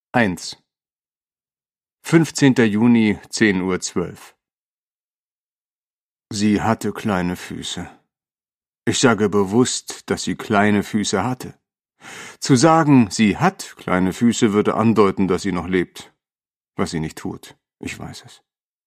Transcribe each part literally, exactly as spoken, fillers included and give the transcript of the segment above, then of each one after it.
eins. fünfzehnter Juni, zehn Uhr zwölf. Sie hatte kleine Füße. Ich sage bewusst, dass sie kleine Füße hatte. Zu sagen, sie hat kleine Füße, würde andeuten, dass sie noch lebt. Was sie nicht tut. Ich weiß es.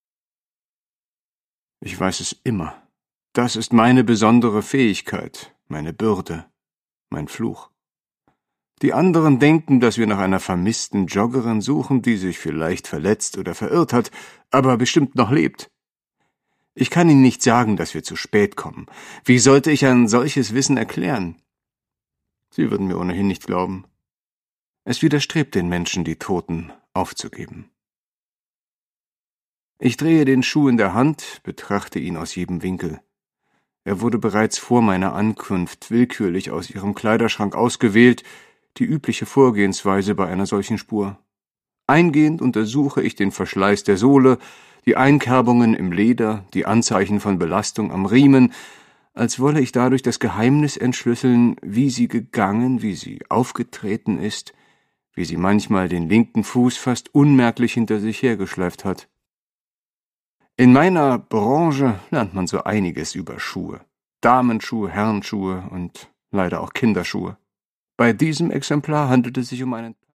Ich weiß es immer. Das ist meine besondere Fähigkeit, meine Bürde, mein Fluch. Die anderen denken, dass wir nach einer vermissten Joggerin suchen, die sich vielleicht verletzt oder verirrt hat, aber bestimmt noch lebt. Ich kann Ihnen nicht sagen, dass wir zu spät kommen. Wie sollte ich ein solches Wissen erklären? Sie würden mir ohnehin nicht glauben. Es widerstrebt den Menschen, die Toten aufzugeben. Ich drehe den Schuh in der Hand, betrachte ihn aus jedem Winkel. Er wurde bereits vor meiner Ankunft willkürlich aus Ihrem Kleiderschrank ausgewählt, die übliche Vorgehensweise bei einer solchen Spur. Eingehend untersuche ich den Verschleiß der Sohle, die Einkerbungen im Leder, die Anzeichen von Belastung am Riemen, als wolle ich dadurch das Geheimnis entschlüsseln, wie sie gegangen, wie sie aufgetreten ist, wie sie manchmal den linken Fuß fast unmerklich hinter sich hergeschleift hat. In meiner Branche lernt man so einiges über Schuhe. Damenschuhe, Herrenschuhe und leider auch Kinderschuhe. Bei diesem Exemplar handelt es sich um einen